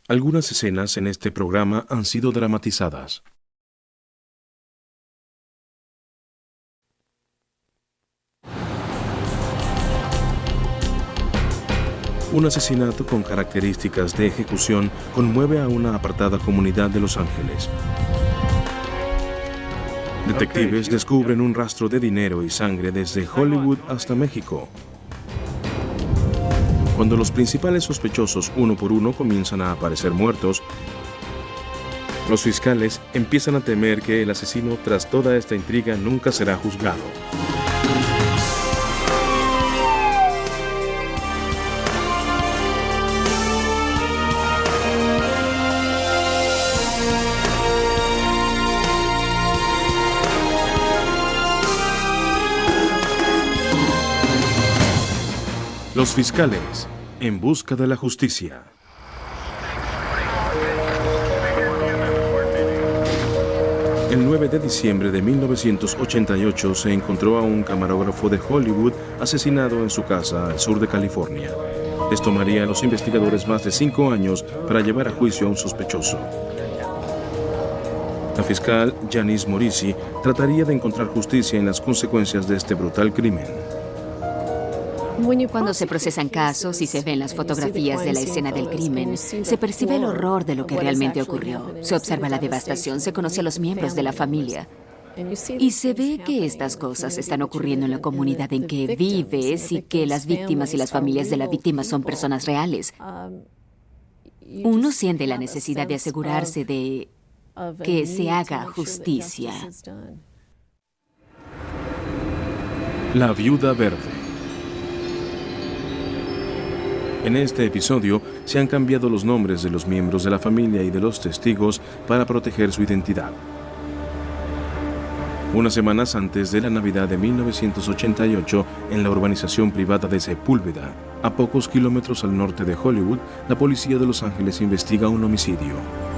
Algunas escenas en este programa han sido dramatizadas. Un asesinato con características de ejecución conmueve a una apartada comunidad de Los Ángeles. Detectives descubren un rastro de dinero y sangre desde Hollywood hasta México. Cuando los principales sospechosos uno por uno comienzan a aparecer muertos, los fiscales empiezan a temer que el asesino tras toda esta intriga nunca será juzgado. Los fiscales, en busca de la justicia. El 9 de diciembre de 1988 se encontró a un camarógrafo de Hollywood asesinado en su casa al sur de California. Les tomaría a los investigadores más de 5 años para llevar a juicio a un sospechoso. La fiscal Janice Morisi trataría de encontrar justicia en las consecuencias de este brutal crimen. Cuando se procesan casos y se ven las fotografías de la escena del crimen, se percibe el horror de lo que realmente ocurrió. Se observa la devastación, se conoce a los miembros de la familia. Y se ve que estas cosas están ocurriendo en la comunidad en que vives y que las víctimas y las familias de la víctima son personas reales. Uno siente la necesidad de asegurarse de que se haga justicia. La viuda verde. En este episodio se han cambiado los nombres de los miembros de la familia y de los testigos para proteger su identidad. Unas semanas antes de la Navidad de 1988, en la urbanización privada de Sepúlveda, a pocos kilómetros al norte de Hollywood, la policía de Los Ángeles investiga un homicidio.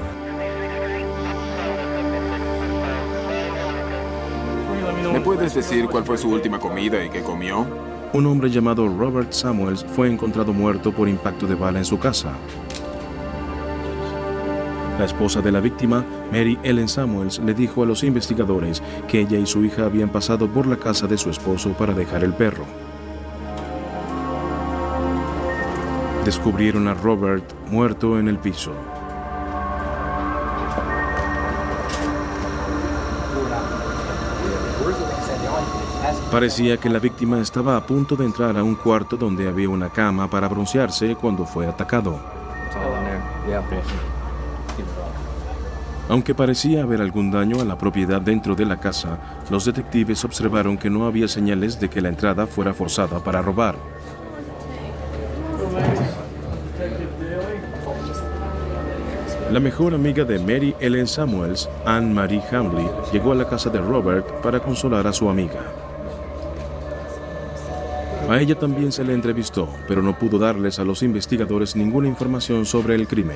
¿Me puedes decir cuál fue su última comida y qué comió? Un hombre llamado Robert Samuels fue encontrado muerto por impacto de bala en su casa. La esposa de la víctima, Mary Ellen Samuels, le dijo a los investigadores que ella y su hija habían pasado por la casa de su esposo para dejar el perro. Descubrieron a Robert muerto en el piso. Parecía que la víctima estaba a punto de entrar a un cuarto donde había una cama para broncearse cuando fue atacado. Aunque parecía haber algún daño a la propiedad dentro de la casa, los detectives observaron que no había señales de que la entrada fuera forzada para robar. La mejor amiga de Mary Ellen Samuels, Anne Marie Hambley, llegó a la casa de Robert para consolar a su amiga. A ella también se le entrevistó, pero no pudo darles a los investigadores ninguna información sobre el crimen.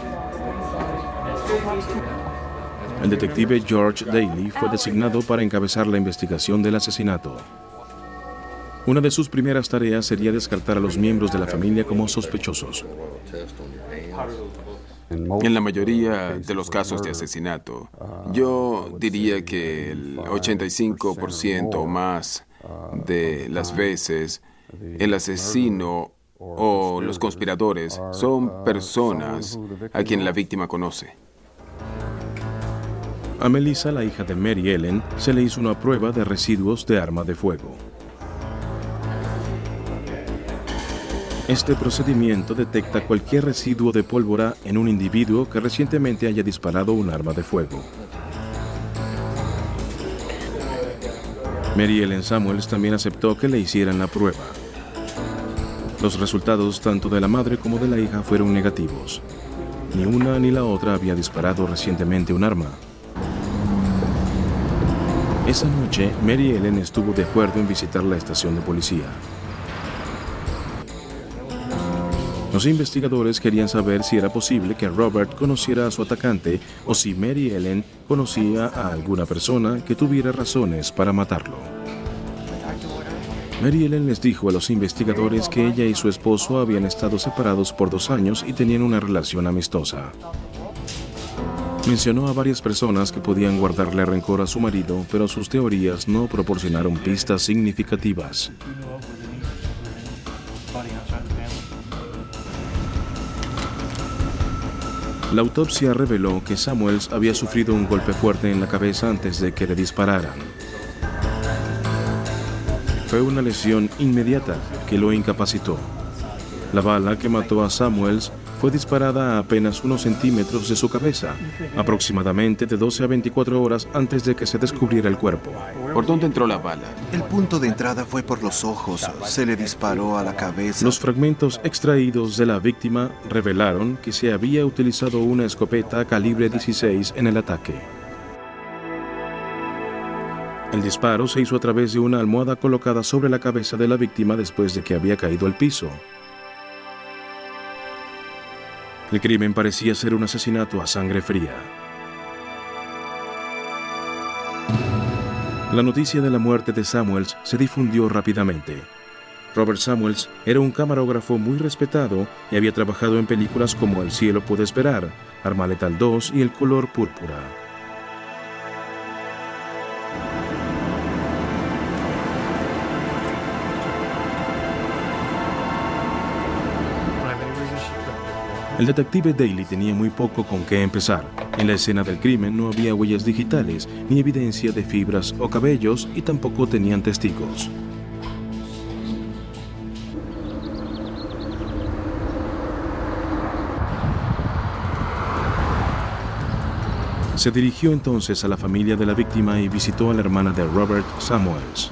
El detective George Daly fue designado para encabezar la investigación del asesinato. Una de sus primeras tareas sería descartar a los miembros de la familia como sospechosos. En la mayoría de los casos de asesinato, yo diría que el 85% o más de las veces el asesino o los conspiradores son personas a quien la víctima conoce. A Melissa, la hija de Mary Ellen, se le hizo una prueba de residuos de arma de fuego. Este procedimiento detecta cualquier residuo de pólvora en un individuo que recientemente haya disparado un arma de fuego. Mary Ellen Samuels también aceptó que le hicieran la prueba. Los resultados tanto de la madre como de la hija fueron negativos. Ni una ni la otra había disparado recientemente un arma. Esa noche, Mary Ellen estuvo de acuerdo en visitar la estación de policía. Los investigadores querían saber si era posible que Robert conociera a su atacante o si Mary Ellen conocía a alguna persona que tuviera razones para matarlo. Mary Ellen les dijo a los investigadores que ella y su esposo habían estado separados por 2 años y tenían una relación amistosa. Mencionó a varias personas que podían guardarle rencor a su marido, pero sus teorías no proporcionaron pistas significativas. La autopsia reveló que Samuels había sufrido un golpe fuerte en la cabeza antes de que le dispararan. Fue una lesión inmediata que lo incapacitó. La bala que mató a Samuels fue disparada a apenas unos centímetros de su cabeza, aproximadamente de 12 a 24 horas antes de que se descubriera el cuerpo. ¿Por dónde entró la bala? El punto de entrada fue por los ojos. Se le disparó a la cabeza. Los fragmentos extraídos de la víctima revelaron que se había utilizado una escopeta calibre 16 en el ataque. El disparo se hizo a través de una almohada colocada sobre la cabeza de la víctima después de que había caído al piso. El crimen parecía ser un asesinato a sangre fría. La noticia de la muerte de Samuels se difundió rápidamente. Robert Samuels era un camarógrafo muy respetado y había trabajado en películas como El cielo puede esperar, Arma letal 2 y El color púrpura. El detective Daly tenía muy poco con qué empezar. En la escena del crimen no había huellas digitales, ni evidencia de fibras o cabellos, y tampoco tenían testigos. Se dirigió entonces a la familia de la víctima y visitó a la hermana de Robert Samuels.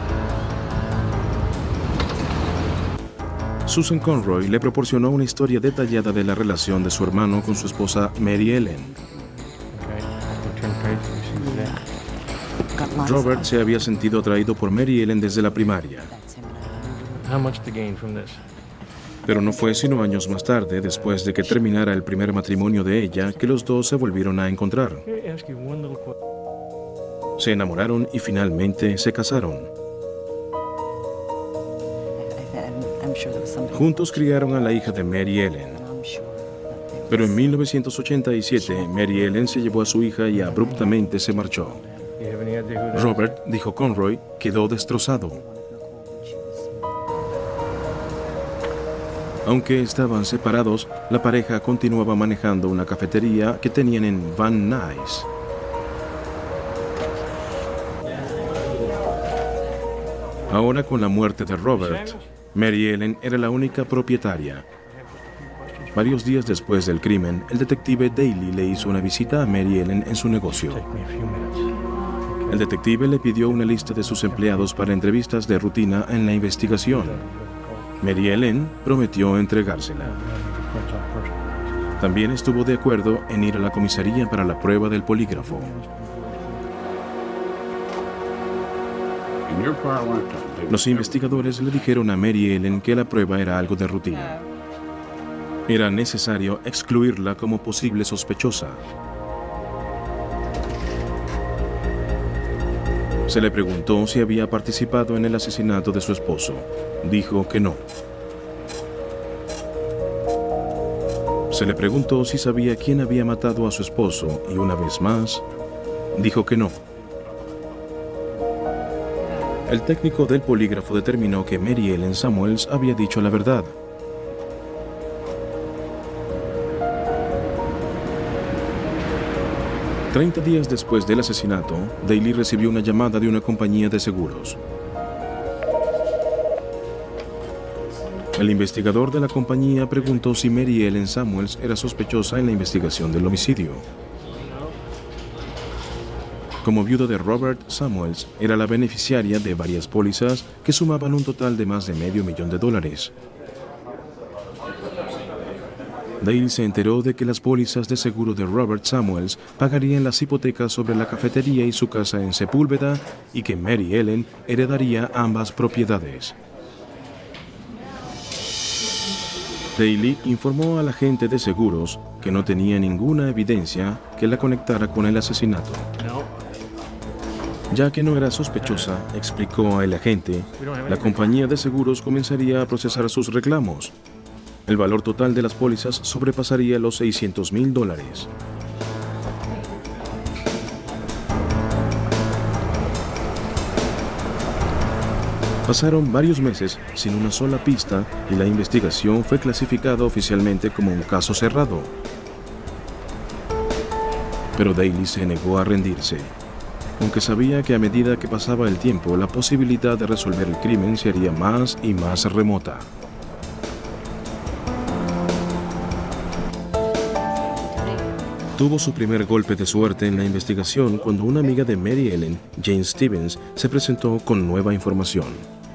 Susan Conroy le proporcionó una historia detallada de la relación de su hermano con su esposa Mary Ellen. Robert se había sentido atraído por Mary Ellen desde la primaria. Pero no fue sino años más tarde, después de que terminara el primer matrimonio de ella, que los dos se volvieron a encontrar. Se enamoraron y finalmente se casaron. Juntos criaron a la hija de Mary Ellen. Pero en 1987, Mary Ellen se llevó a su hija y abruptamente se marchó. Robert, dijo Conroy, quedó destrozado. Aunque estaban separados, la pareja continuaba manejando una cafetería que tenían en Van Nuys. Ahora, con la muerte de Robert, Mary Ellen era la única propietaria. Varios días después del crimen, el detective Daly le hizo una visita a Mary Ellen en su negocio. El detective le pidió una lista de sus empleados para entrevistas de rutina en la investigación. Mary Ellen prometió entregársela. También estuvo de acuerdo en ir a la comisaría para la prueba del polígrafo. Los investigadores le dijeron a Mary Ellen que la prueba era algo de rutina. Era necesario excluirla como posible sospechosa. Se le preguntó si había participado en el asesinato de su esposo. Dijo que no. Se le preguntó si sabía quién había matado a su esposo y una vez más, dijo que no. El técnico del polígrafo determinó que Mary Ellen Samuels había dicho la verdad. Treinta días después del asesinato, Daly recibió una llamada de una compañía de seguros. El investigador de la compañía preguntó si Mary Ellen Samuels era sospechosa en la investigación del homicidio. Como viuda de Robert Samuels, era la beneficiaria de varias pólizas que sumaban un total de más de $500,000. Daly se enteró de que las pólizas de seguro de Robert Samuels pagarían las hipotecas sobre la cafetería y su casa en Sepúlveda y que Mary Ellen heredaría ambas propiedades. Daly informó al agente de seguros que no tenía ninguna evidencia que la conectara con el asesinato. Ya que no era sospechosa, explicó el agente, la compañía de seguros comenzaría a procesar sus reclamos. El valor total de las pólizas sobrepasaría los $600,000. Pasaron varios meses sin una sola pista y la investigación fue clasificada oficialmente como un caso cerrado. Pero Daly se negó a rendirse, aunque sabía que a medida que pasaba el tiempo, la posibilidad de resolver el crimen se haría más y más remota. Tuvo su primer golpe de suerte en la investigación cuando una amiga de Mary Ellen, Jane Stevens, se presentó con nueva información.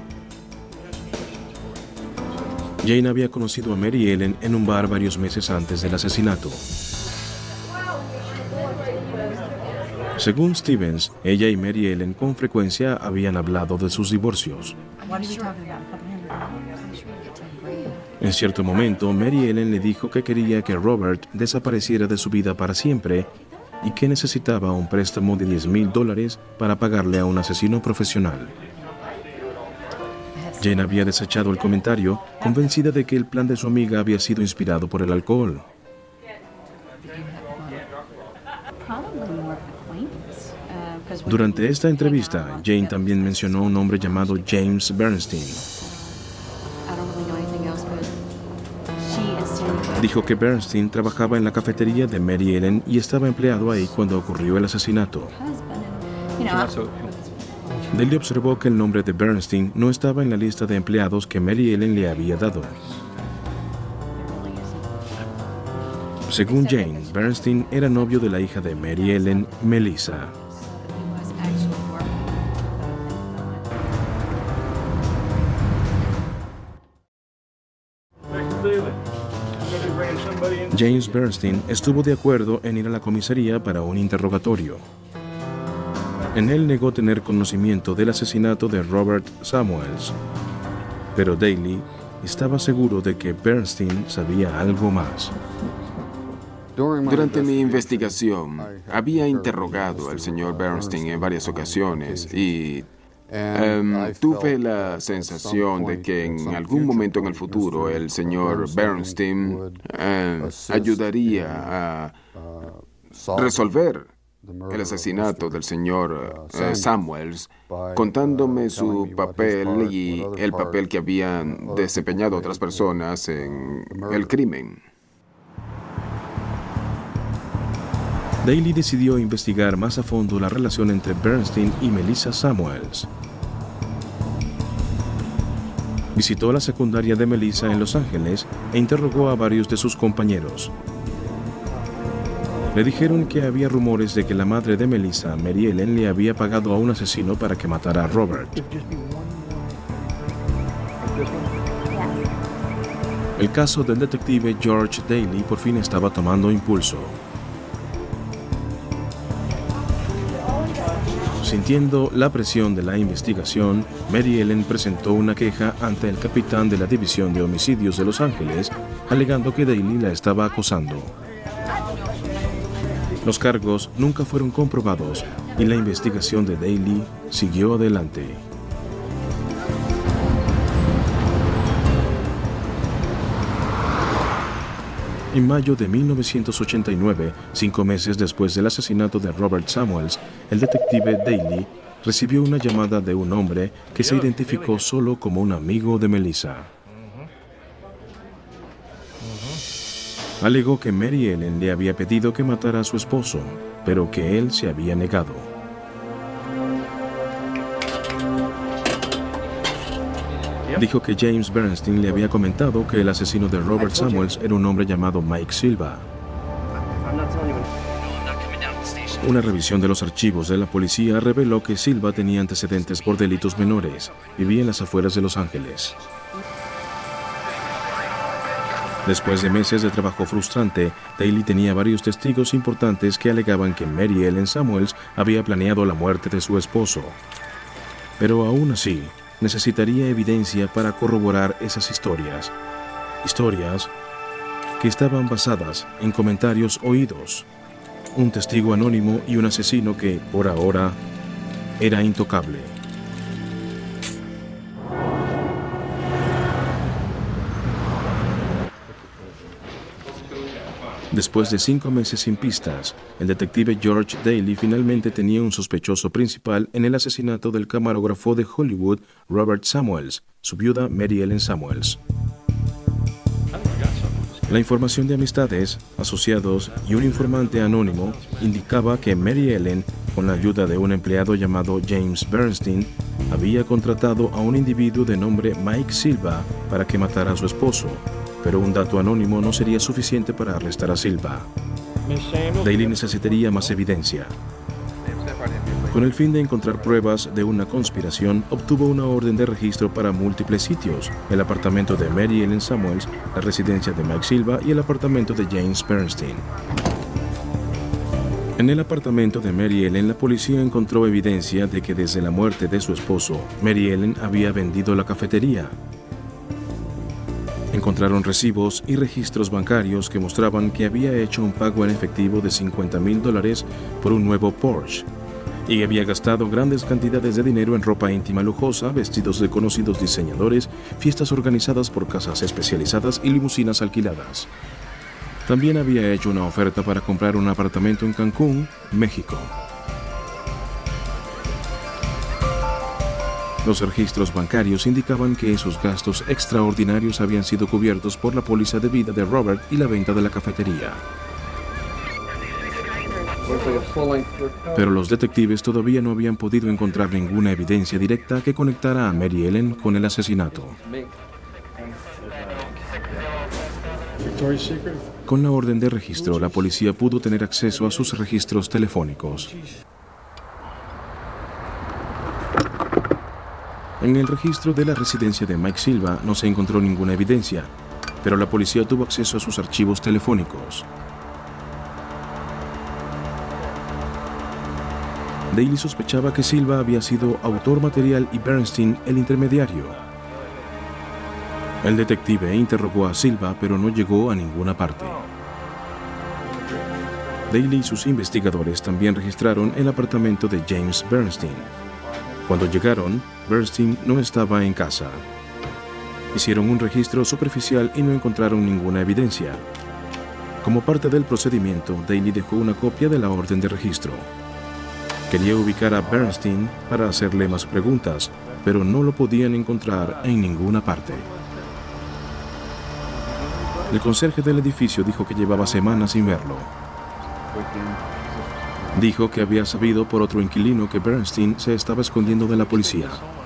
Jane había conocido a Mary Ellen en un bar varios meses antes del asesinato. Según Stevens, ella y Mary Ellen con frecuencia habían hablado de sus divorcios. En cierto momento, Mary Ellen le dijo que quería que Robert desapareciera de su vida para siempre y que necesitaba un préstamo de $10,000 para pagarle a un asesino profesional. Jane había desechado el comentario, convencida de que el plan de su amiga había sido inspirado por el alcohol. Durante esta entrevista, Jane también mencionó un hombre llamado James Bernstein. Dijo que Bernstein trabajaba en la cafetería de Mary Ellen y estaba empleado ahí cuando ocurrió el asesinato. Daly observó que el nombre de Bernstein no estaba en la lista de empleados que Mary Ellen le había dado. Según Jane, Bernstein era novio de la hija de Mary Ellen, Melissa. James Bernstein estuvo de acuerdo en ir a la comisaría para un interrogatorio. En él negó tener conocimiento del asesinato de Robert Samuels, pero Daly estaba seguro de que Bernstein sabía algo más. Durante mi investigación, había interrogado al señor Bernstein en varias ocasiones y tuve la sensación de que en algún momento en el futuro el señor Bernstein ayudaría a resolver el asesinato del señor Samuels, contándome su papel y el papel que habían desempeñado otras personas en el crimen. Daly decidió investigar más a fondo la relación entre Bernstein y Melissa Samuels. Visitó la secundaria de Melissa en Los Ángeles e interrogó a varios de sus compañeros. Le dijeron que había rumores de que la madre de Melissa, Mary Ellen, le había pagado a un asesino para que matara a Robert. El caso del detective George Daly por fin estaba tomando impulso. Sintiendo la presión de la investigación, Mary Ellen presentó una queja ante el capitán de la División de Homicidios de Los Ángeles, alegando que Daly la estaba acosando. Los cargos nunca fueron comprobados y la investigación de Daly siguió adelante. En mayo de 1989, 5 meses después del asesinato de Robert Samuels, el detective Daly recibió una llamada de un hombre que se identificó solo como un amigo de Melissa. Alegó que Mary Ellen le había pedido que matara a su esposo, pero que él se había negado. Dijo que James Bernstein le había comentado que el asesino de Robert Samuels era un hombre llamado Mike Silva. Una revisión de los archivos de la policía reveló que Silva tenía antecedentes por delitos menores. Vivía en las afueras de Los Ángeles. Después de meses de trabajo frustrante, Daly tenía varios testigos importantes que alegaban que Mary Ellen Samuels había planeado la muerte de su esposo. Pero aún así, necesitaría evidencia para corroborar esas historias. Historias que estaban basadas en comentarios oídos. Un testigo anónimo y un asesino que, por ahora, era intocable. Después de 5 meses sin pistas, el detective George Daly finalmente tenía un sospechoso principal en el asesinato del camarógrafo de Hollywood, Robert Samuels, su viuda Mary Ellen Samuels. La información de amistades, asociados y un informante anónimo indicaba que Mary Ellen, con la ayuda de un empleado llamado James Bernstein, había contratado a un individuo de nombre Mike Silva para que matara a su esposo, pero un dato anónimo no sería suficiente para arrestar a Silva. Daly necesitaría más evidencia. Con el fin de encontrar pruebas de una conspiración, obtuvo una orden de registro para múltiples sitios: el apartamento de Mary Ellen Samuels, la residencia de Mike Silva y el apartamento de James Bernstein. En el apartamento de Mary Ellen, la policía encontró evidencia de que desde la muerte de su esposo, Mary Ellen había vendido la cafetería. Encontraron recibos y registros bancarios que mostraban que había hecho un pago en efectivo de $50,000 por un nuevo Porsche y había gastado grandes cantidades de dinero en ropa íntima lujosa, vestidos de conocidos diseñadores, fiestas organizadas por casas especializadas y limusinas alquiladas. También había hecho una oferta para comprar un apartamento en Cancún, México. Los registros bancarios indicaban que esos gastos extraordinarios habían sido cubiertos por la póliza de vida de Robert y la venta de la cafetería. Pero los detectives todavía no habían podido encontrar ninguna evidencia directa que conectara a Mary Ellen con el asesinato. Con la orden de registro, la policía pudo tener acceso a sus registros telefónicos. En el registro de la residencia de Mike Silva no se encontró ninguna evidencia, pero la policía tuvo acceso a sus archivos telefónicos. Daly sospechaba que Silva había sido autor material y Bernstein el intermediario. El detective interrogó a Silva, pero no llegó a ninguna parte. Daly y sus investigadores también registraron el apartamento de James Bernstein. Cuando llegaron, Bernstein no estaba en casa. Hicieron un registro superficial y no encontraron ninguna evidencia. Como parte del procedimiento, Daly dejó una copia de la orden de registro. Quería ubicar a Bernstein para hacerle más preguntas, pero no lo podían encontrar en ninguna parte. El conserje del edificio dijo que llevaba semanas sin verlo. Dijo que había sabido por otro inquilino que Bernstein se estaba escondiendo de la policía.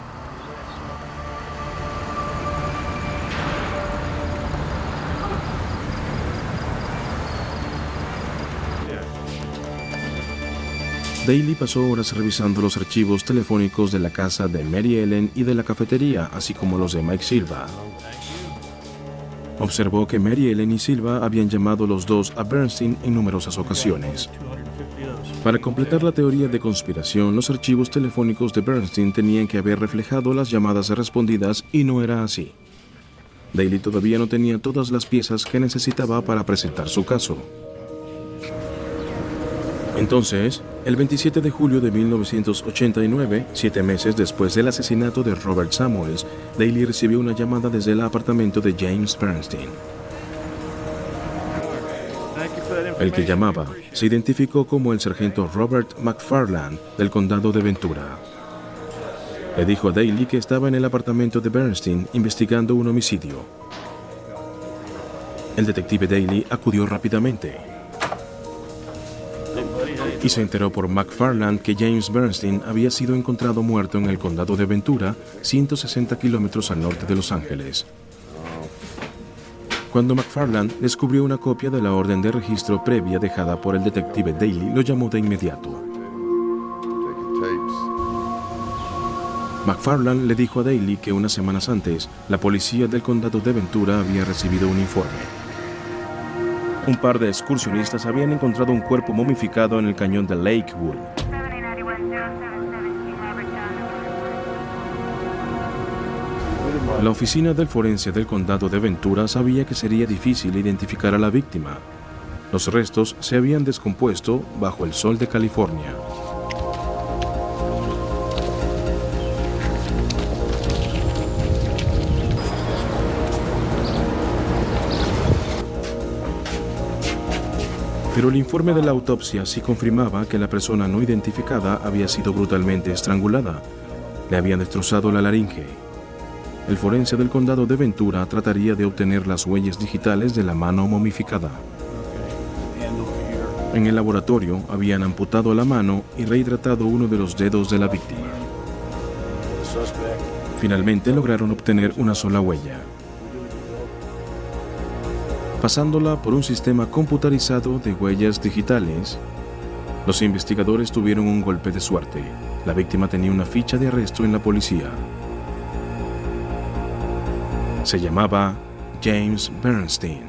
Daly pasó horas revisando los archivos telefónicos de la casa de Mary Ellen y de la cafetería, así como los de Mike Silva. Observó que Mary Ellen y Silva habían llamado los dos a Bernstein en numerosas ocasiones. Para completar la teoría de conspiración, los archivos telefónicos de Bernstein tenían que haber reflejado las llamadas respondidas y no era así. Daly todavía no tenía todas las piezas que necesitaba para presentar su caso. Entonces, el 27 de julio de 1989, 7 meses después del asesinato de Robert Samuels, Daly recibió una llamada desde el apartamento de James Bernstein. El que llamaba se identificó como el sargento Robert McFarland del condado de Ventura. Le dijo a Daly que estaba en el apartamento de Bernstein investigando un homicidio. El detective Daly acudió rápidamente y se enteró por McFarland que James Bernstein había sido encontrado muerto en el condado de Ventura, 160 kilómetros al norte de Los Ángeles. Cuando McFarland descubrió una copia de la orden de registro previa dejada por el detective Daly, lo llamó de inmediato. McFarland le dijo a Daly que unas semanas antes, la policía del condado de Ventura había recibido un informe. Un par de excursionistas habían encontrado un cuerpo momificado en el cañón de Lakewood. La oficina del forense del condado de Ventura sabía que sería difícil identificar a la víctima. Los restos se habían descompuesto bajo el sol de California. Pero el informe de la autopsia sí confirmaba que la persona no identificada había sido brutalmente estrangulada. Le habían destrozado la laringe. El forense del condado de Ventura trataría de obtener las huellas digitales de la mano momificada. En el laboratorio habían amputado la mano y rehidratado uno de los dedos de la víctima. Finalmente lograron obtener una sola huella. Pasándola por un sistema computarizado de huellas digitales, los investigadores tuvieron un golpe de suerte. La víctima tenía una ficha de arresto en la policía. Se llamaba James Bernstein.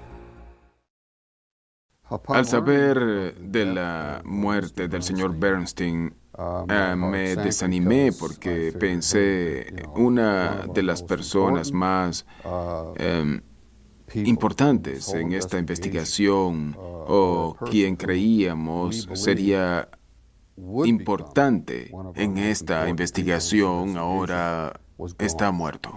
Al saber de la muerte del señor Bernstein, me desanimé porque pensé una de las personas más importantes en esta investigación, o quien creíamos sería importante en esta investigación, ahora está muerto.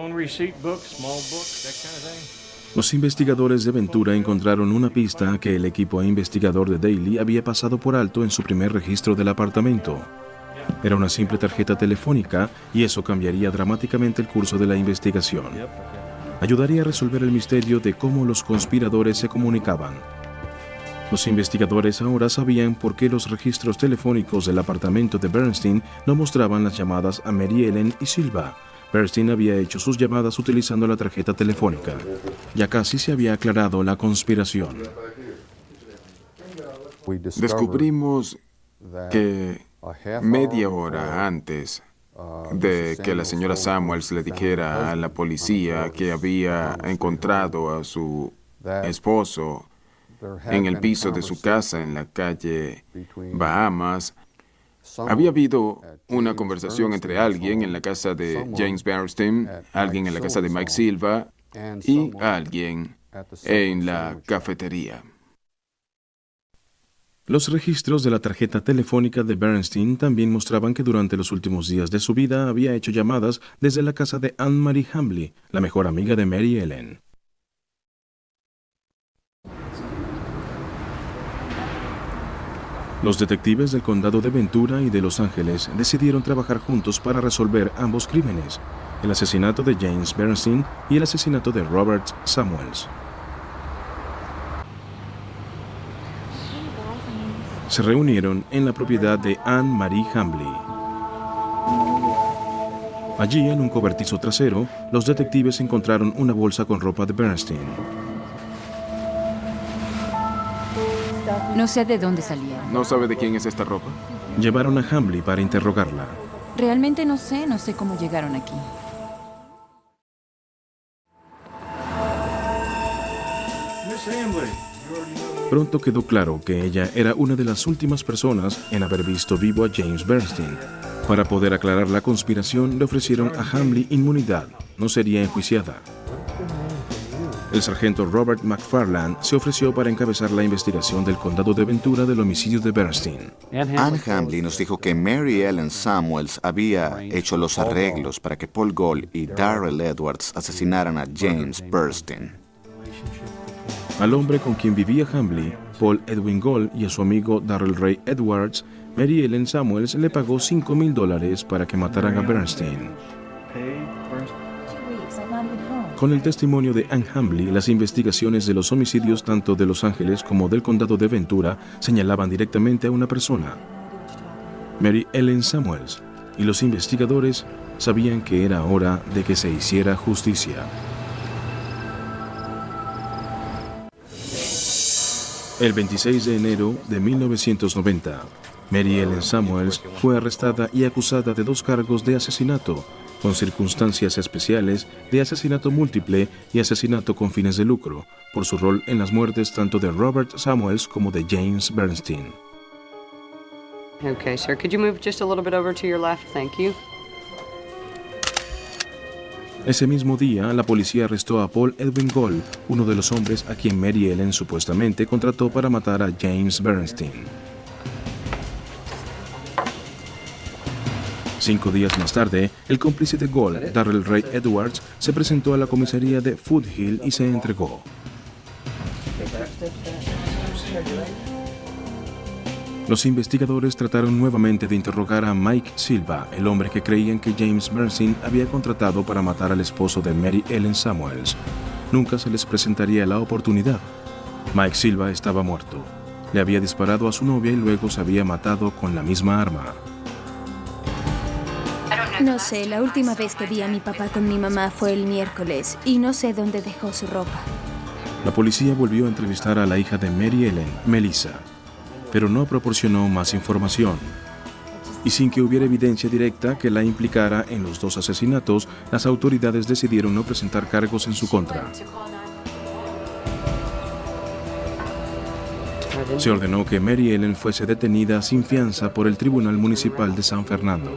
Los investigadores de Ventura encontraron una pista que el equipo investigador de Daly había pasado por alto en su primer registro del apartamento. Era una simple tarjeta telefónica y eso cambiaría dramáticamente el curso de la investigación. Ayudaría a resolver el misterio de cómo los conspiradores se comunicaban. Los investigadores ahora sabían por qué los registros telefónicos del apartamento de Bernstein no mostraban las llamadas a Mary Ellen y Silva. Bernstein había hecho sus llamadas utilizando la tarjeta telefónica. Ya casi se había aclarado la conspiración. Descubrimos que media hora antes de que la señora Samuels le dijera a la policía que había encontrado a su esposo en el piso de su casa en la calle Bahamas, había habido una conversación entre alguien en la casa de James Bernstein, alguien en la casa de Mike Silva y alguien en la cafetería. Los registros de la tarjeta telefónica de Bernstein también mostraban que durante los últimos días de su vida había hecho llamadas desde la casa de Anne-Marie Hambley, la mejor amiga de Mary Ellen. Los detectives del condado de Ventura y de Los Ángeles decidieron trabajar juntos para resolver ambos crímenes, el asesinato de James Bernstein y el asesinato de Robert Samuels. Se reunieron en la propiedad de Anne-Marie Hambley. Allí, en un cobertizo trasero, los detectives encontraron una bolsa con ropa de Bernstein. No sé de dónde salieron. ¿No sabe de quién es esta ropa? Llevaron a Hambley para interrogarla. Realmente no sé cómo llegaron aquí. Pronto quedó claro que ella era una de las últimas personas en haber visto vivo a James Bernstein. Para poder aclarar la conspiración, le ofrecieron a Hambley inmunidad. No sería enjuiciada. El sargento Robert McFarland se ofreció para encabezar la investigación del condado de Ventura del homicidio de Bernstein. Anne Hambley nos dijo que Mary Ellen Samuels había hecho los arreglos para que Paul Gold y Darrell Edwards asesinaran a James Bernstein. Al hombre con quien vivía Hambley, Paul Edwin Gold, y a su amigo Darrell Ray Edwards, Mary Ellen Samuels le pagó $5,000 para que mataran a Bernstein. Con el testimonio de Anne Hambley, las investigaciones de los homicidios tanto de Los Ángeles como del condado de Ventura señalaban directamente a una persona, Mary Ellen Samuels, y los investigadores sabían que era hora de que se hiciera justicia. El 26 de enero de 1990, Mary Ellen Samuels fue arrestada y acusada de 2 cargos de asesinato, con circunstancias especiales, de asesinato múltiple y asesinato con fines de lucro, por su rol en las muertes tanto de Robert Samuels como de James Bernstein. Okay, sir. Could you move just a little bit over to your left? Thank you. Ese mismo día, la policía arrestó a Paul Edwin Gold, uno de los hombres a quien Mary Ellen supuestamente contrató para matar a James Bernstein. 5 días más tarde, el cómplice de Gold, Darrell Ray Edwards, se presentó a la comisaría de Foothill y se entregó. Los investigadores trataron nuevamente de interrogar a Mike Silva, el hombre que creían que James Bernstein había contratado para matar al esposo de Mary Ellen Samuels. Nunca se les presentaría la oportunidad. Mike Silva estaba muerto. Le había disparado a su novia y luego se había matado con la misma arma. No sé, la última vez que vi a mi papá con mi mamá fue el miércoles y no sé dónde dejó su ropa. La policía volvió a entrevistar a la hija de Mary Ellen, Melissa, pero no proporcionó más información. Y sin que hubiera evidencia directa que la implicara en los dos asesinatos, las autoridades decidieron no presentar cargos en su contra. Se ordenó que Mary Ellen fuese detenida sin fianza por el Tribunal Municipal de San Fernando.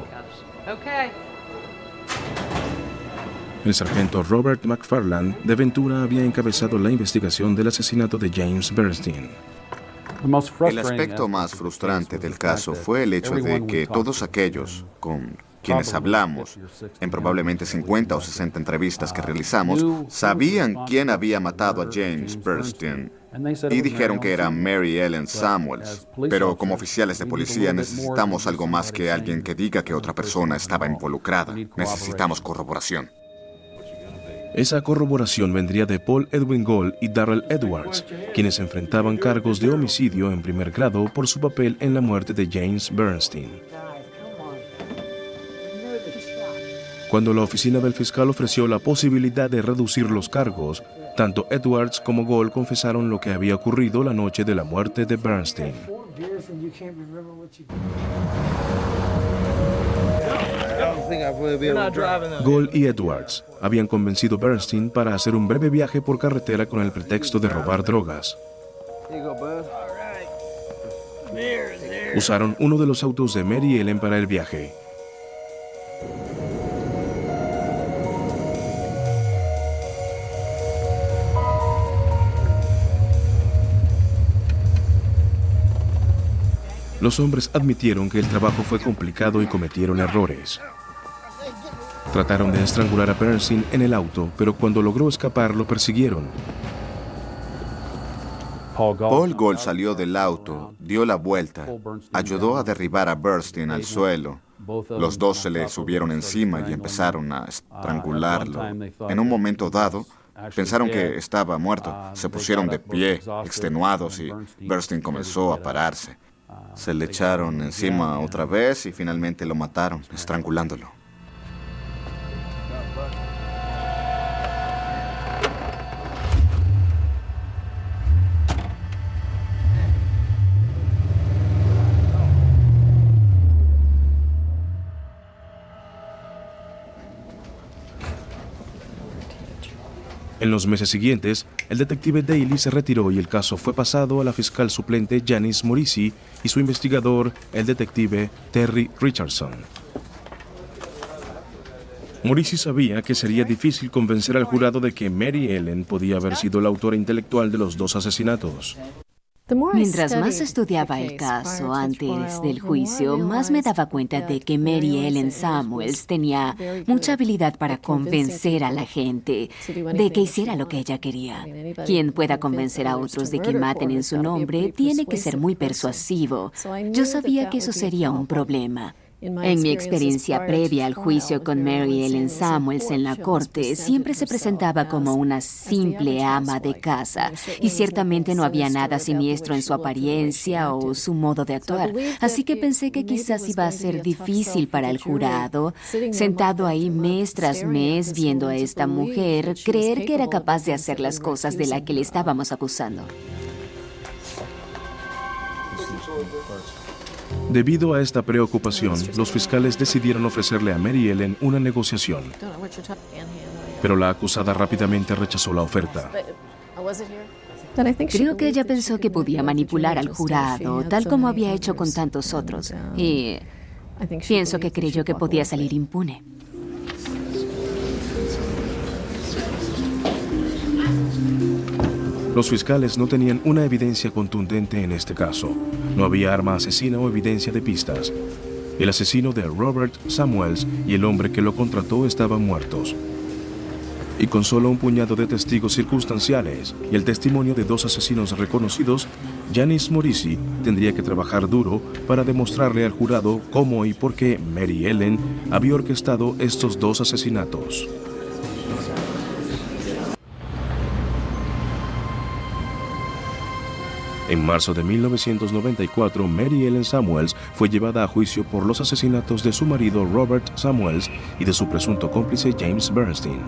El sargento Robert McFarland de Ventura había encabezado la investigación del asesinato de James Bernstein. El aspecto más frustrante del caso fue el hecho de que todos aquellos con quienes hablamos, en probablemente 50 o 60 entrevistas que realizamos, sabían quién había matado a James Bernstein y dijeron que era Mary Ellen Samuels. Pero como oficiales de policía necesitamos algo más que alguien que diga que otra persona estaba involucrada. Necesitamos corroboración. Esa corroboración vendría de Paul Edwin Gold y Darrell Edwards, quienes enfrentaban cargos de homicidio en primer grado por su papel en la muerte de James Bernstein. Cuando la oficina del fiscal ofreció la posibilidad de reducir los cargos, tanto Edwards como Gold confesaron lo que había ocurrido la noche de la muerte de Bernstein. Gold y Edwards habían convencido a Bernstein para hacer un breve viaje por carretera con el pretexto de robar drogas. Usaron uno de los autos de Mary Ellen para el viaje. Los hombres admitieron que el trabajo fue complicado y cometieron errores. Trataron de estrangular a Bernstein en el auto, pero cuando logró escapar lo persiguieron. Paul Gold salió del auto, dio la vuelta, ayudó a derribar a Bernstein al suelo. Los dos se le subieron encima y empezaron a estrangularlo. En un momento dado, pensaron que estaba muerto. Se pusieron de pie, extenuados, y Bernstein comenzó a pararse. Se le echaron encima otra vez y finalmente lo mataron, estrangulándolo. En los meses siguientes, el detective Daly se retiró y el caso fue pasado a la fiscal suplente Janice Morisi y su investigador, el detective Terry Richardson. Morisi sabía que sería difícil convencer al jurado de que Mary Ellen podía haber sido la autora intelectual de los dos asesinatos. Mientras más estudiaba el caso antes del juicio, más me daba cuenta de que Mary Ellen Samuels tenía mucha habilidad para convencer a la gente de que hiciera lo que ella quería. Quien pueda convencer a otros de que maten en su nombre tiene que ser muy persuasivo. Yo sabía que eso sería un problema. En mi experiencia previa al juicio con Mary Ellen Samuels en la corte, siempre se presentaba como una simple ama de casa y ciertamente no había nada siniestro en su apariencia o su modo de actuar. Así que pensé que quizás iba a ser difícil para el jurado, sentado ahí mes tras mes viendo a esta mujer, creer que era capaz de hacer las cosas de las que le estábamos acusando. Debido a esta preocupación, los fiscales decidieron ofrecerle a Mary Ellen una negociación. Pero la acusada rápidamente rechazó la oferta. Creo que ella pensó que podía manipular al jurado, tal como había hecho con tantos otros. Y pienso que creyó que podía salir impune. Los fiscales no tenían una evidencia contundente en este caso. No había arma asesina o evidencia de pistas. El asesino de Robert Samuels y el hombre que lo contrató estaban muertos. Y con solo un puñado de testigos circunstanciales y el testimonio de dos asesinos reconocidos, Janice Morisi tendría que trabajar duro para demostrarle al jurado cómo y por qué Mary Ellen había orquestado estos dos asesinatos. En marzo de 1994, Mary Ellen Samuels fue llevada a juicio por los asesinatos de su marido Robert Samuels y de su presunto cómplice James Bernstein.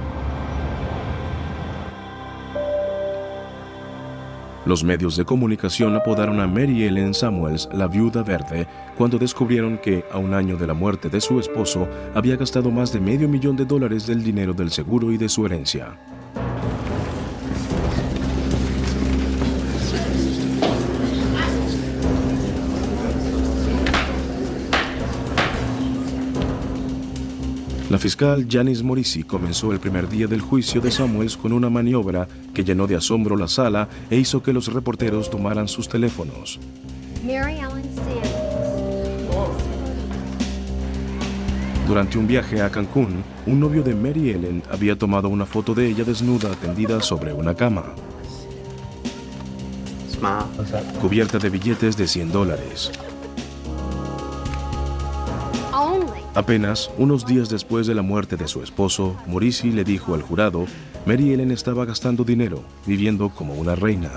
Los medios de comunicación apodaron a Mary Ellen Samuels la Viuda Verde cuando descubrieron que, a un año de la muerte de su esposo, había gastado más de $500,000 del dinero del seguro y de su herencia. La fiscal Janice Morisi comenzó el primer día del juicio de Samuels con una maniobra que llenó de asombro la sala e hizo que los reporteros tomaran sus teléfonos. Durante un viaje a Cancún, un novio de Mary Ellen había tomado una foto de ella desnuda tendida sobre una cama, cubierta de billetes de $100. Apenas unos días después de la muerte de su esposo, Morisi le dijo al jurado, Mary Ellen estaba gastando dinero, viviendo como una reina.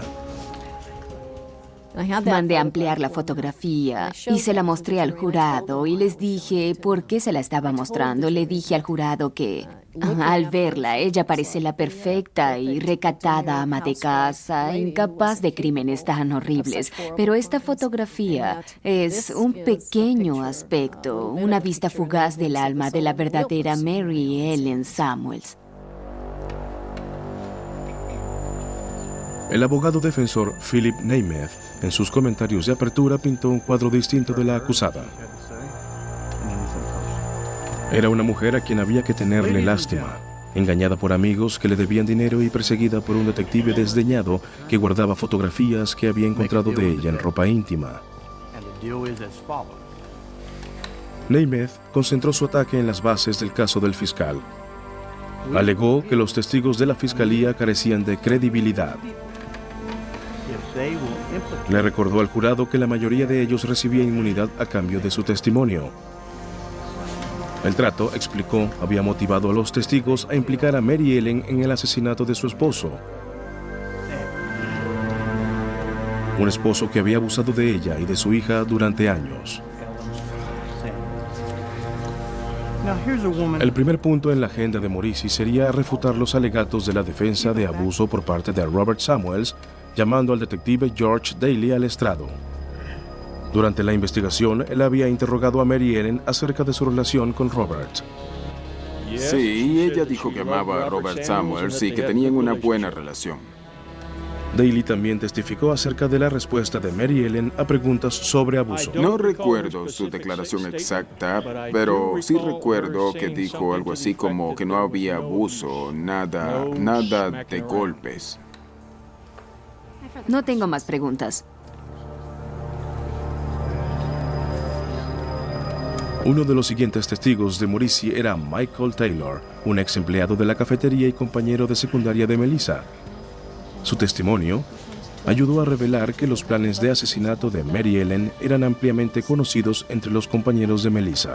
Mandé a ampliar la fotografía y se la mostré al jurado y les dije por qué se la estaba mostrando. Le dije al jurado que al verla ella parece la perfecta y recatada ama de casa, incapaz de crímenes tan horribles. Pero esta fotografía es un pequeño aspecto, una vista fugaz del alma de la verdadera Mary Ellen Samuels. El abogado defensor Philip Nemeth, en sus comentarios de apertura, pintó un cuadro distinto de la acusada. Era una mujer a quien había que tenerle lástima, engañada por amigos que le debían dinero y perseguida por un detective desdeñado que guardaba fotografías que había encontrado de ella en ropa íntima. Nemeth concentró su ataque en las bases del caso del fiscal. Alegó que los testigos de la fiscalía carecían de credibilidad. Le recordó al jurado que la mayoría de ellos recibía inmunidad a cambio de su testimonio. El trato, explicó, había motivado a los testigos a implicar a Mary Ellen en el asesinato de su esposo. Un esposo que había abusado de ella y de su hija durante años. El primer punto en la agenda de Morisi sería refutar los alegatos de la defensa de abuso por parte de Robert Samuels, llamando al detective George Daly al estrado. Durante la investigación, él había interrogado a Mary Ellen acerca de su relación con Robert. Sí, ella dijo que amaba a Robert Samuels y que tenían una buena relación. Daly también testificó acerca de la respuesta de Mary Ellen a preguntas sobre abuso. No recuerdo su declaración exacta, pero sí recuerdo que dijo algo así como que no había abuso, nada de golpes. No tengo más preguntas. Uno de los siguientes testigos de Morisi era Michael Taylor, un ex empleado de la cafetería y compañero de secundaria de Melissa. Su testimonio ayudó a revelar que los planes de asesinato de Mary Ellen eran ampliamente conocidos entre los compañeros de Melissa.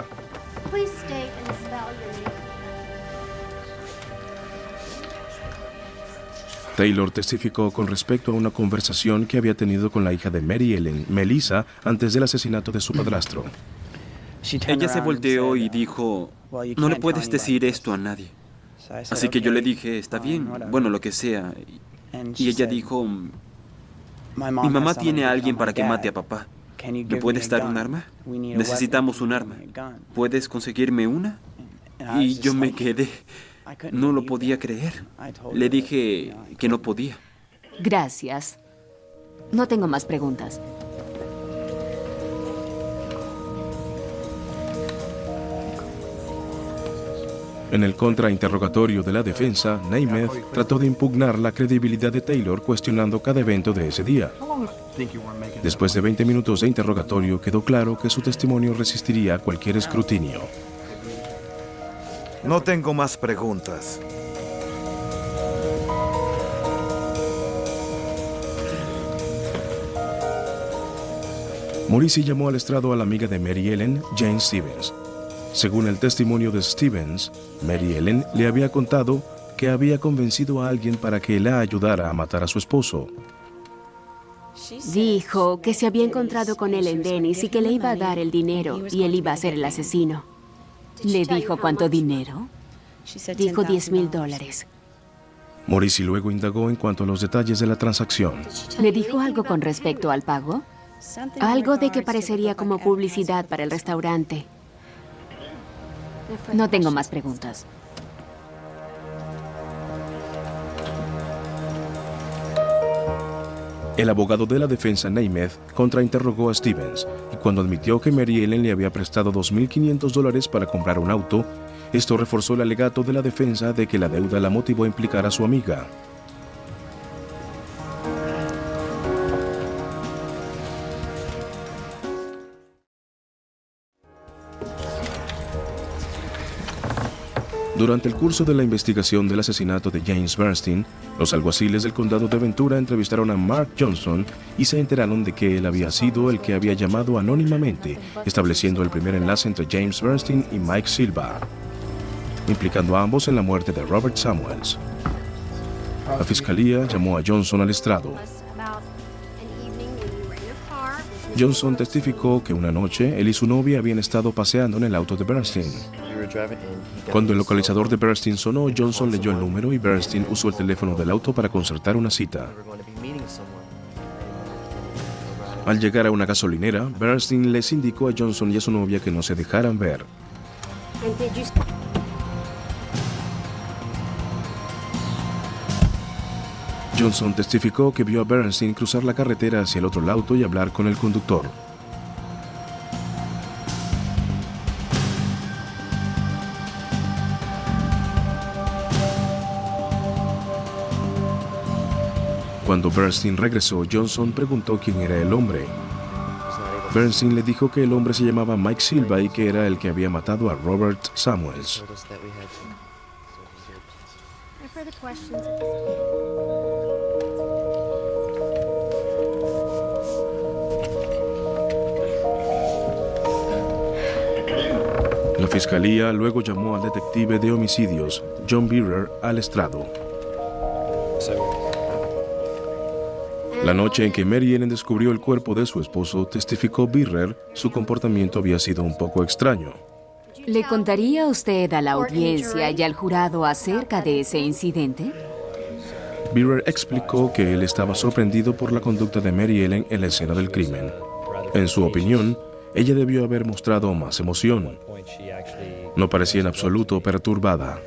Taylor testificó con respecto a una conversación que había tenido con la hija de Mary Ellen, Melissa, antes del asesinato de su padrastro. Ella se volteó y dijo, no le puedes decir esto a nadie. Así que yo le dije, está bien, bueno, lo que sea. Y ella dijo, mi mamá tiene a alguien para que mate a papá. ¿Me puedes dar un arma? Necesitamos un arma. ¿Puedes conseguirme una? Y yo me quedé. No lo podía creer. Le dije que no podía. Gracias. No tengo más preguntas. En el contrainterrogatorio de la defensa, Nemeth trató de impugnar la credibilidad de Taylor cuestionando cada evento de ese día. Después de 20 minutos de interrogatorio, quedó claro que su testimonio resistiría a cualquier escrutinio. No tengo más preguntas. Morrissey llamó al estrado a la amiga de Mary Ellen, Jane Stevens. Según el testimonio de Stevens, Mary Ellen le había contado que había convencido a alguien para que la ayudara a matar a su esposo. Dijo que se había encontrado con él en Dennis y que le iba a dar el dinero y él iba a ser el asesino. ¿Le dijo cuánto dinero? Dijo $10,000. Morrissey luego indagó en cuanto a los detalles de la transacción. ¿Le dijo algo con respecto al pago? Algo de que parecería como publicidad para el restaurante. No tengo más preguntas. El abogado de la defensa, Namath, contrainterrogó a Stevens, y cuando admitió que Mary Ellen le había prestado $2,500 para comprar un auto, esto reforzó el alegato de la defensa de que la deuda la motivó a implicar a su amiga. Durante el curso de la investigación del asesinato de James Bernstein, los alguaciles del condado de Ventura entrevistaron a Mark Johnson y se enteraron de que él había sido el que había llamado anónimamente, estableciendo el primer enlace entre James Bernstein y Mike Silva, implicando a ambos en la muerte de Robert Samuels. La fiscalía llamó a Johnson al estrado. Johnson testificó que una noche él y su novia habían estado paseando en el auto de Bernstein. Cuando el localizador de Bernstein sonó, Johnson leyó el número y Bernstein usó el teléfono del auto para concertar una cita. Al llegar a una gasolinera, Bernstein les indicó a Johnson y a su novia que no se dejaran ver. Johnson testificó que vio a Bernstein cruzar la carretera hacia el otro auto y hablar con el conductor. Cuando Bernstein regresó, Johnson preguntó quién era el hombre. Bernstein le dijo que el hombre se llamaba Mike Silva y que era el que había matado a Robert Samuels. La fiscalía luego llamó al detective de homicidios, John Birrer, al estrado. La noche en que Mary Ellen descubrió el cuerpo de su esposo, testificó Birrer, su comportamiento había sido un poco extraño. ¿Le contaría usted a la audiencia y al jurado acerca de ese incidente? Birrer explicó que él estaba sorprendido por la conducta de Mary Ellen en la escena del crimen. En su opinión, ella debió haber mostrado más emoción. No parecía en absoluto perturbada.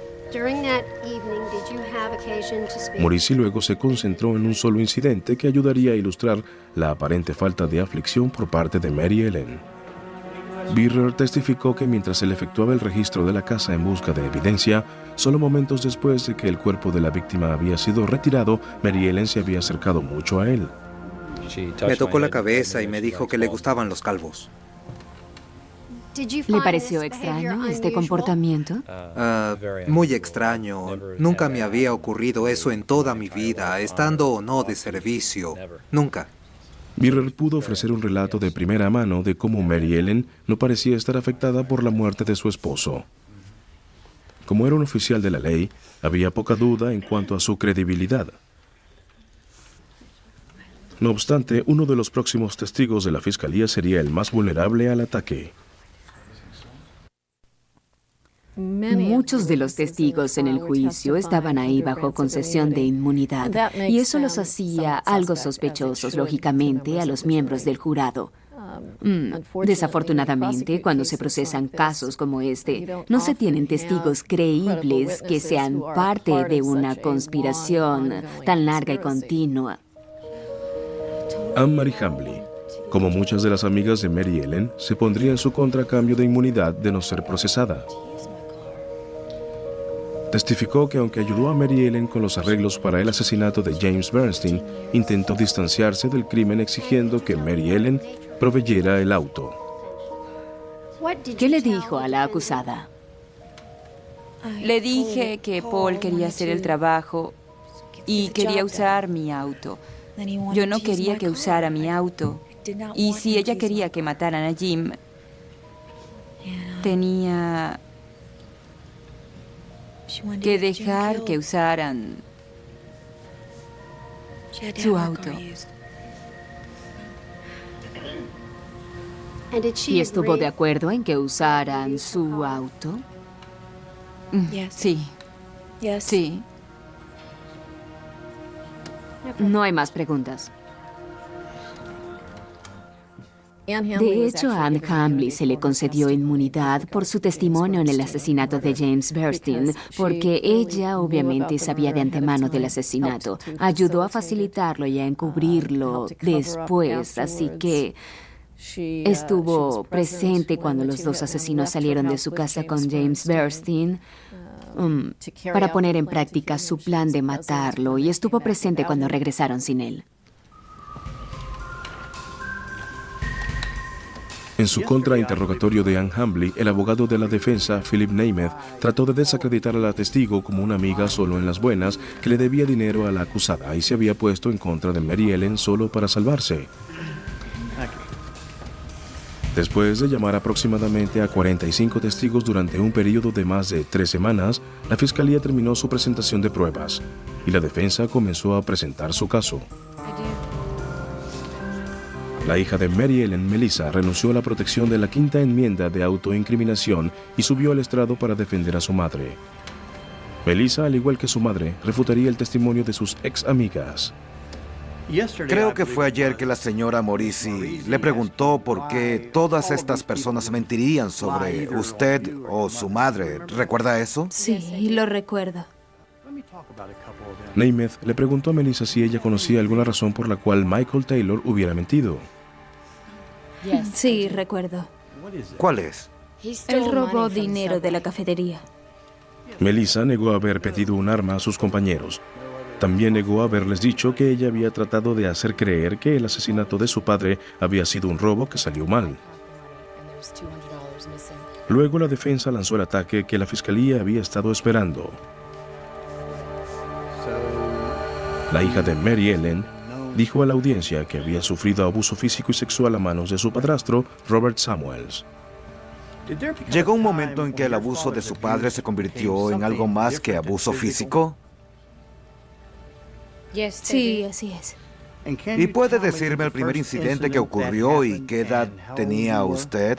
Morrissey luego se concentró en un solo incidente que ayudaría a ilustrar la aparente falta de aflicción por parte de Mary Ellen. Birrer testificó que mientras él efectuaba el registro de la casa en busca de evidencia, solo momentos después de que el cuerpo de la víctima había sido retirado, Mary Ellen se había acercado mucho a él. Me tocó la cabeza y me dijo que le gustaban los calvos. ¿Le pareció extraño este comportamiento? Muy extraño. Nunca me había ocurrido eso en toda mi vida, estando o no de servicio. Nunca. Birrer pudo ofrecer un relato de primera mano de cómo Mary Ellen no parecía estar afectada por la muerte de su esposo. Como era un oficial de la ley, había poca duda en cuanto a su credibilidad. No obstante, uno de los próximos testigos de la fiscalía sería el más vulnerable al ataque. Muchos de los testigos en el juicio estaban ahí bajo concesión de inmunidad, y eso los hacía algo sospechosos, lógicamente, a los miembros del jurado. Desafortunadamente, cuando se procesan casos como este, no se tienen testigos creíbles que sean parte de una conspiración tan larga y continua. Anne-Marie Hambley, como muchas de las amigas de Mary Ellen, se pondría en su contra a cambio de inmunidad de no ser procesada. Testificó que aunque ayudó a Mary Ellen con los arreglos para el asesinato de James Bernstein, intentó distanciarse del crimen exigiendo que Mary Ellen proveyera el auto. ¿Qué le dijo a la acusada? Le dije que Paul quería hacer el trabajo y quería usar mi auto. Yo no quería que usara mi auto Y si ella quería que mataran a Jim, tenía que dejar que usaran su auto. ¿Y estuvo de acuerdo en que usaran su auto? Sí. Sí. No hay más preguntas. De hecho, a Ann Hambley se le concedió inmunidad por su testimonio en el asesinato de James Bernstein, porque ella obviamente sabía de antemano del asesinato, ayudó a facilitarlo y a encubrirlo después, así que estuvo presente cuando los dos asesinos salieron de su casa con James Bernstein para poner en práctica su plan de matarlo, y estuvo presente cuando regresaron sin él. En su contrainterrogatorio de Ann Hambley, el abogado de la defensa, Philip Nemeth, trató de desacreditar a la testigo como una amiga solo en las buenas que le debía dinero a la acusada y se había puesto en contra de Mary Ellen solo para salvarse. Después de llamar aproximadamente a 45 testigos durante un periodo de más de 3 semanas, la fiscalía terminó su presentación de pruebas y la defensa comenzó a presentar su caso. La hija de Mary Ellen, Melissa, renunció a la protección de la quinta enmienda de autoincriminación y subió al estrado para defender a su madre. Melissa, al igual que su madre, refutaría el testimonio de sus ex amigas. Creo que fue ayer que la señora Morisi le preguntó por qué todas estas personas mentirían sobre usted o su madre. ¿Recuerda eso? Sí, lo recuerdo. Nemeth le preguntó a Melissa si ella conocía alguna razón por la cual Michael Taylor hubiera mentido. Sí, recuerdo. ¿Cuál es? Él robó dinero de la cafetería. Melissa negó haber pedido un arma a sus compañeros. También negó haberles dicho que ella había tratado de hacer creer que el asesinato de su padre había sido un robo que salió mal. Luego la defensa lanzó el ataque que la fiscalía había estado esperando. La hija de Mary Ellen dijo a la audiencia que había sufrido abuso físico y sexual a manos de su padrastro, Robert Samuels. ¿Llegó un momento en que el abuso de su padre se convirtió en algo más que abuso físico? Sí, así es. ¿Y puede decirme el primer incidente que ocurrió y qué edad tenía usted?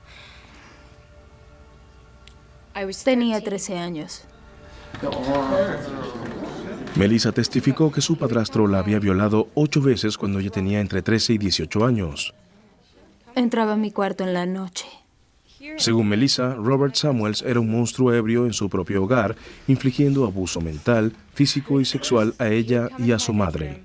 Tenía 13 años. Melissa testificó que su padrastro la había violado 8 veces cuando ella tenía entre 13 y 18 años. Entraba a mi cuarto en la noche. Según Melissa, Robert Samuels era un monstruo ebrio en su propio hogar, infligiendo abuso mental, físico y sexual a ella y a su madre.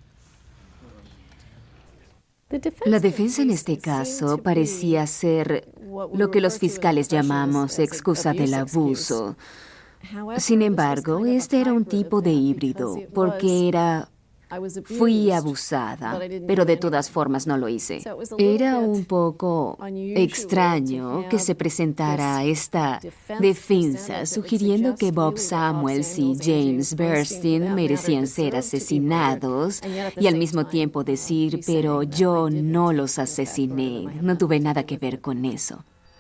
La defensa en este caso parecía ser lo que los fiscales llamamos excusa del abuso. Sin embargo, este era un tipo de híbrido, porque fui abusada, pero de todas formas no lo hice. Era un poco extraño que se presentara esta defensa sugiriendo que Bob Samuels y James Bernstein merecían ser asesinados y al mismo tiempo decir, pero yo no los asesiné, no tuve nada que ver con eso.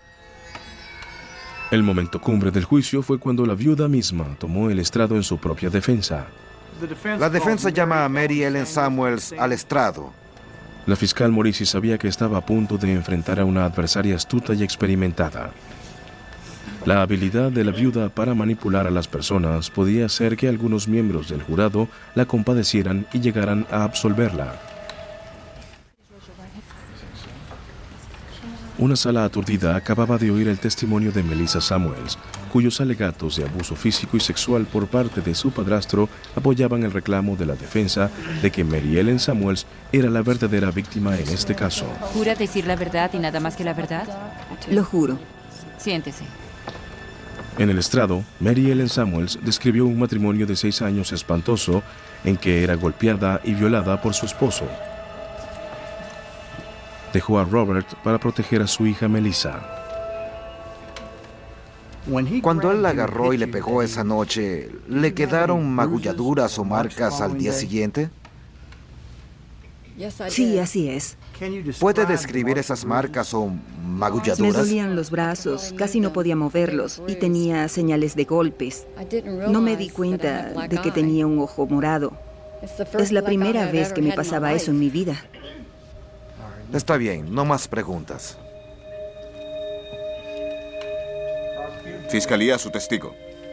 El momento cumbre del juicio fue cuando la viuda misma tomó el estrado en su propia defensa. La defensa llama a Mary Ellen Samuels al estrado. La fiscal Morisi sabía que estaba a punto de enfrentar a una adversaria astuta y experimentada. La habilidad de la viuda para manipular a las personas podía hacer que algunos miembros del jurado la compadecieran y llegaran a absolverla. Una sala aturdida acababa de oír el testimonio de Melissa Samuels, cuyos alegatos de abuso físico y sexual por parte de su padrastro apoyaban el reclamo de la defensa de que Mary Ellen Samuels era la verdadera víctima en este caso. ¿Jura decir la verdad y nada más que la verdad? Lo juro. Siéntese. En el estrado, Mary Ellen Samuels describió un matrimonio de 6 años espantoso en que era golpeada y violada por su esposo. Dejó a Robert para proteger a su hija Melissa. Cuando él la agarró y le pegó esa noche, ¿le quedaron magulladuras o marcas al día siguiente? Sí, así es. ¿Puede describir esas marcas o Me magulladuras? dolían los brazos, casi no podía moverlos y tenía señales de golpes. No me di cuenta de que tenía un ojo morado. Es la primera vez que me pasaba eso en mi vida. Está bien, no más preguntas. Fiscalía, su testigo.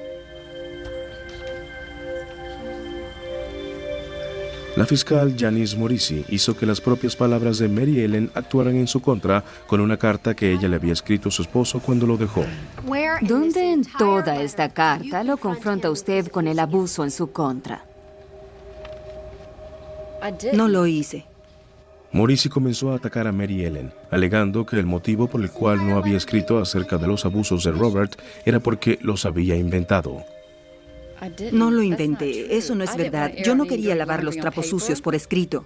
La fiscal Janice Morisi hizo que las propias palabras de Mary Ellen actuaran en su contra con una carta que ella le había escrito a su esposo cuando lo dejó. ¿Dónde en toda esta carta lo confronta usted con el abuso en su contra? No lo hice. Morisi comenzó a atacar a Mary Ellen, alegando que el motivo por el cual no había escrito acerca de los abusos de Robert era porque los había inventado. No lo inventé, eso no es verdad. Yo no quería lavar los trapos sucios por escrito.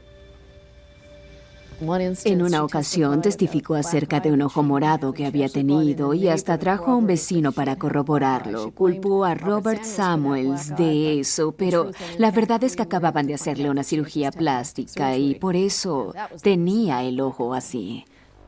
En una ocasión testificó acerca de un ojo morado que había tenido y hasta trajo a un vecino para corroborarlo. Culpó a Robert Samuels de eso, pero la verdad es que acababan de hacerle una cirugía plástica y por eso tenía el ojo así.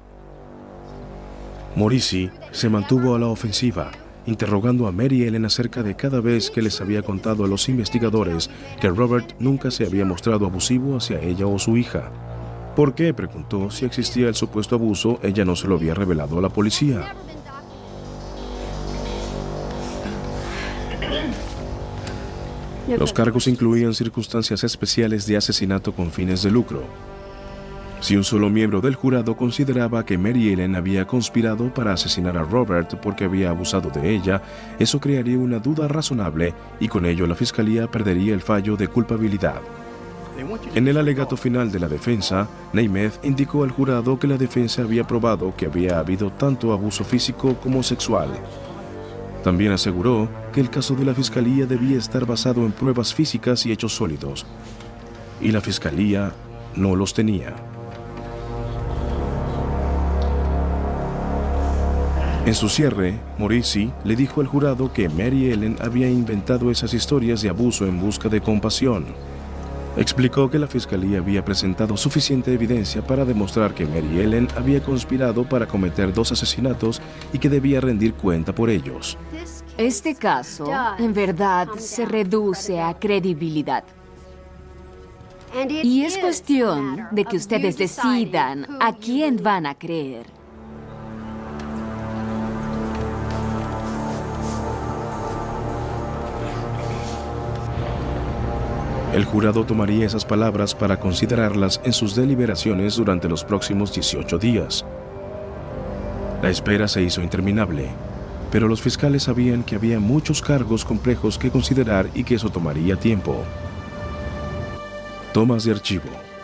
Morisi se mantuvo a la ofensiva, interrogando a Mary Ellen acerca de cada vez que les había contado a los investigadores que Robert nunca se había mostrado abusivo hacia ella o su hija. ¿Por qué? Preguntó si existía el supuesto abuso, ella no se lo había revelado a la policía. Los cargos incluían circunstancias especiales de asesinato con fines de lucro. Si un solo miembro del jurado consideraba que Mary Ellen había conspirado para asesinar a Robert porque había abusado de ella, eso crearía una duda razonable y con ello la fiscalía perdería el fallo de culpabilidad. En el alegato final de la defensa, Nemeth indicó al jurado que la defensa había probado que había habido tanto abuso físico como sexual. También aseguró que el caso de la fiscalía debía estar basado en pruebas físicas y hechos sólidos, y la fiscalía no los tenía. En su cierre, Morisi le dijo al jurado que Mary Ellen había inventado esas historias de abuso en busca de compasión. Explicó que la fiscalía había presentado suficiente evidencia para demostrar que Mary Ellen había conspirado para cometer 2 asesinatos y que debía rendir cuenta por ellos. Este caso, en verdad, se reduce a credibilidad. Y es cuestión de que ustedes decidan a quién van a creer. El jurado tomaría esas palabras para considerarlas en sus deliberaciones durante los próximos 18 días. La espera se hizo interminable, pero los fiscales sabían que había muchos cargos complejos que considerar y que eso tomaría tiempo. Tomas de archivo.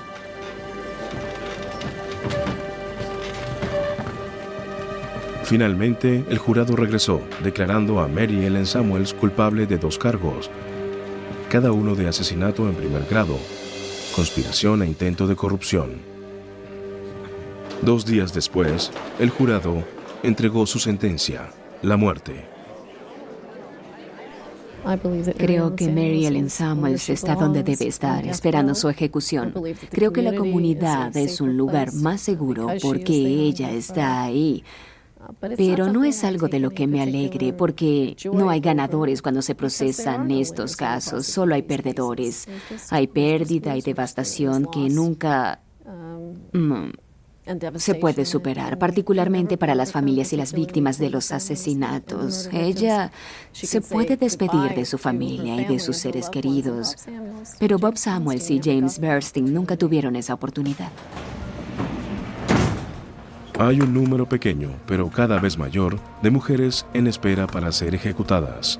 Finalmente, el jurado regresó, declarando a Mary Ellen Samuels culpable de 2 cargos, cada uno de asesinato en primer grado, conspiración e intento de corrupción. 2 días después, el jurado entregó su sentencia, la muerte. Creo que Mary Ellen Samuels está donde debe estar, esperando su ejecución. Creo que la comunidad es un lugar más seguro porque ella está ahí. Pero no es algo de lo que me alegre, porque no hay ganadores cuando se procesan estos casos, solo hay perdedores. Hay pérdida y devastación que nunca se puede superar, particularmente para las familias y las víctimas de los asesinatos. Ella se puede despedir de su familia y de sus seres queridos, pero Bob Samuels y James Bernstein nunca tuvieron esa oportunidad. Hay un número pequeño, pero cada vez mayor, de mujeres en espera para ser ejecutadas.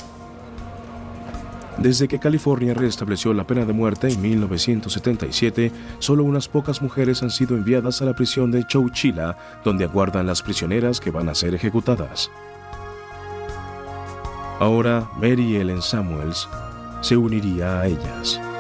Desde que California restableció la pena de muerte en 1977, solo unas pocas mujeres han sido enviadas a la prisión de Chowchilla, donde aguardan las prisioneras que van a ser ejecutadas. Ahora, Mary Ellen Samuels se uniría a ellas.